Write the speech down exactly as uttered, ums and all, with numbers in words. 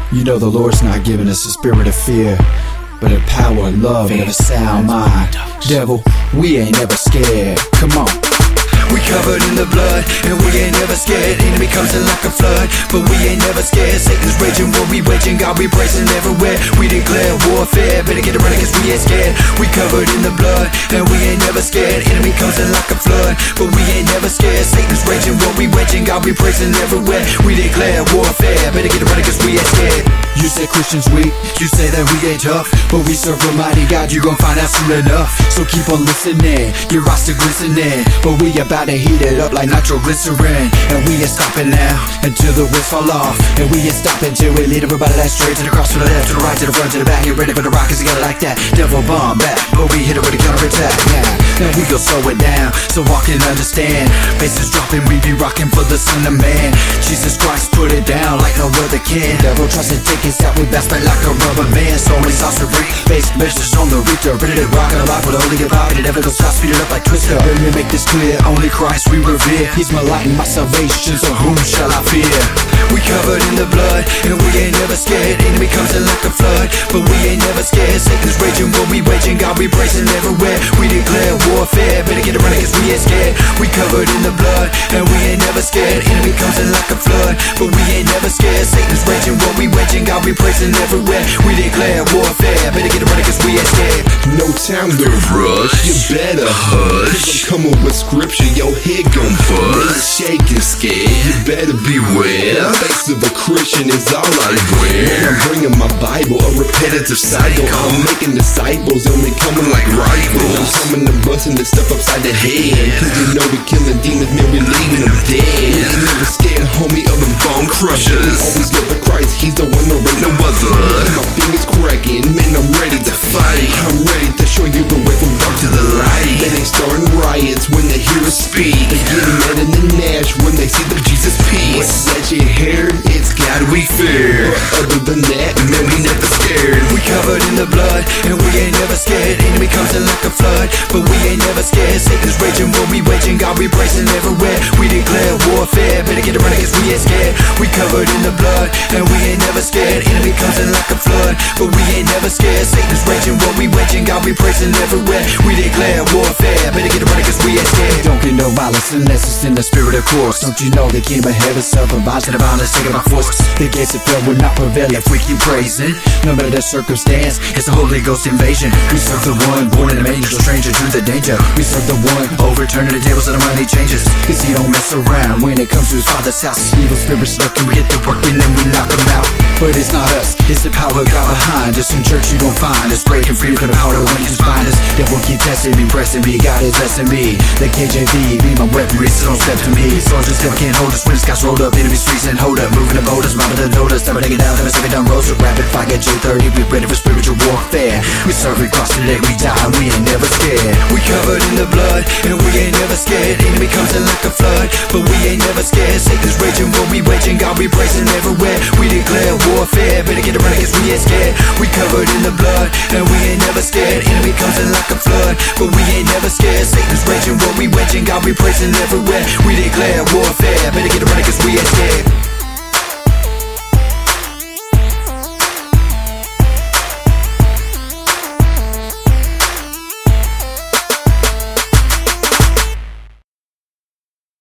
You know the Lord's not giving us a spirit of fear, but a power, love, and of a sound mind. Devil, we ain't never scared. Come on. We covered in the blood, and we ain't never scared. Enemy comes in like a flood, but we ain't never scared. Satan's raging, war we waging, God we praising everywhere. We declare warfare, better get it ready cause we ain't scared. We covered in the blood, and we ain't never scared. Enemy comes in like a flood, but we ain't never scared. Satan's raging, war we waging, God we praising everywhere. We declare warfare, better get it ready cause we ain't scared. You say Christians weak, you say that we ain't tough, but we serve a mighty God, you gon' find out soon enough. So keep on listening, your roster glistening, but we about to heat it up like nitroglycerin. And we ain't stopping now until the wheels fall off, and we ain't stopping till we lead everybody like straight to the cross, to the left, to the right, to the front, to the back. Get ready for the rockets together like that. Devil bomb back, but we hit it with a counterattack. Now, now we gon' slow it down, so walk and understand. Bases dropping, we be rocking for the Son of Man. Jesus Christ put it down like no other can. Devil tries to take us out, we best back like a rubber band. So many sauce to bring, base messages on the reacher, ready to rock it alive with the holy God. It never goes stop, speed it up like Twister. Let me make this clear, only Christ we revere. He's my light and my salvation, so whom shall I fear? We covered in the blood, and we ain't never scared. Enemy comes in like a flood, but we ain't never scared. Satan's raging, war we waging, God we praising everywhere. We declare warfare, better get it right cause we ain't scared. We covered in the blood, and we ain't never scared. Enemy comes in like a flood, but we ain't never scared. Satan's raging, war we waging, God we praising everywhere. We declare warfare, better get it right cause we ain't scared. No time to rush, you better hush. I'm coming with scripture, your head gon' bust. Shaking scared, you better beware. Face of a Christian is all I wear. I'm bringing my Bible, a repetitive cycle. I'm making disciples, only coming like rivals. I'm coming to busting this stuff upside the head. Cause you know we're killing demons, man, we're leaving them dead. Ain't never scared, homie, of them bone crushers. Always give the Christ, he's the one, there ain't no other. My fingers cracking, man, I'm ready to fight. I'm ready to show you the way from dark to the light. They ain't starting riots when they hear us speak. They get mad in the Nash when they see the Jesus peace. What's that you heard? It's God we fear. But other than that, man, we never scared. We covered in the blood, and we ain't never scared. Enemy comes in like a flood, but we ain't never scared. Satan's raging, war we waging, God we praising everywhere. We declare warfare, better get it right cause we ain't scared. We covered in the blood, and we ain't never scared. Enemy comes in like a flood, but we ain't never scared. Satan's raging, war we waging, God we praising everywhere. We declare warfare, better get it right cause we ain't scared. Don't get no violence unless it's in the spirit of course. Don't you know the kingdom of heaven supervises the violence taken by force? The gates of hell will not prevail if we keep praising. No matter the circumstance, it's a Holy Ghost invasion. We serve the one born in a manger, stranger to the danger. We serve the one overturning the tables of the money changes. Cause he don't mess around when it comes to his father's house. Evil spirits lurking, we get to work and then we knock them out. But it's not us, it's the power of God behind us. In church you gon' find us breaking free from the power that one can find us. Devil keep testing me, pressing me, God is blessing me. The K J V, be my weaponry, so don't step to me. Soldiers never can't hold us when the skies rolled up. Enemy streets and hold up, moving the boulders, mobbing the notice. Never take it down, never take it down roads with rapid fire, J thirty. We ready for spiritual warfare. We serve it, cross the leg, we die, we ain't never scared. We covered in the blood, and we ain't never scared. Enemy comes in like a flood, but we ain't never scared. Satan's raging, war we waging, God we praising everywhere. We declare warfare, better get it right cause we ain't scared. We covered in the blood, and we ain't never scared. Enemy comes in like a flood, but we ain't never scared. Satan's raging, war we waging, God we praising everywhere. We declare warfare, better get it right cause we ain't scared.